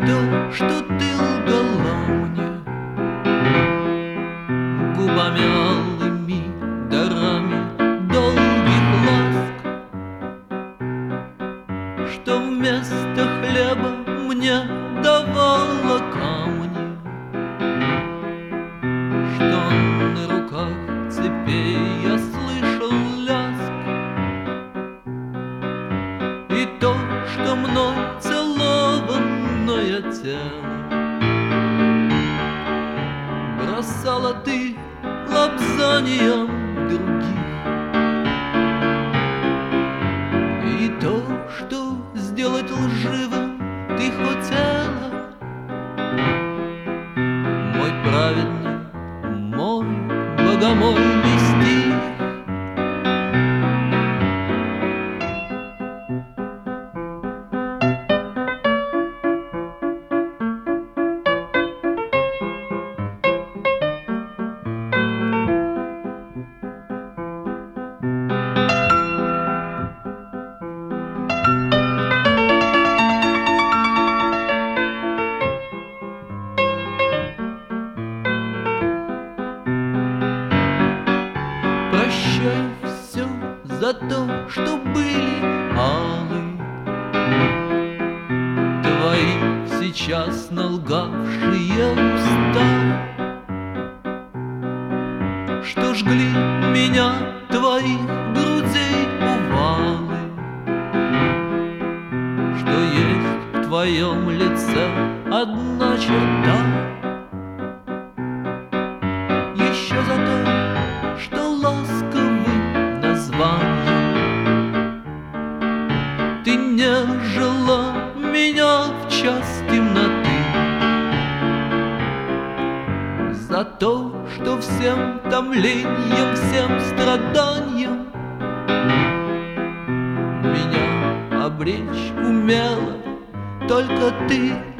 то, что ты лгала мне губами алыми, дарами долгих ласк, что вместо хлеба мне давала камни, что на руках цепей я слышал лязг, и то, что мной целованное тело бросала ты лапзанием других, и то, что сделать лживым ты хотела, мой праведный, мой богомольный стих. Прощай все за то, что были алы твои сейчас налгавшие уста, что жгли меня твоих грудей увалы, что есть в твоем лице одна черта. Еще за то, что ласковым названием ты нежила меня в час темноты, за то, что всем томлением, всем страданием меня обречь умела только ты.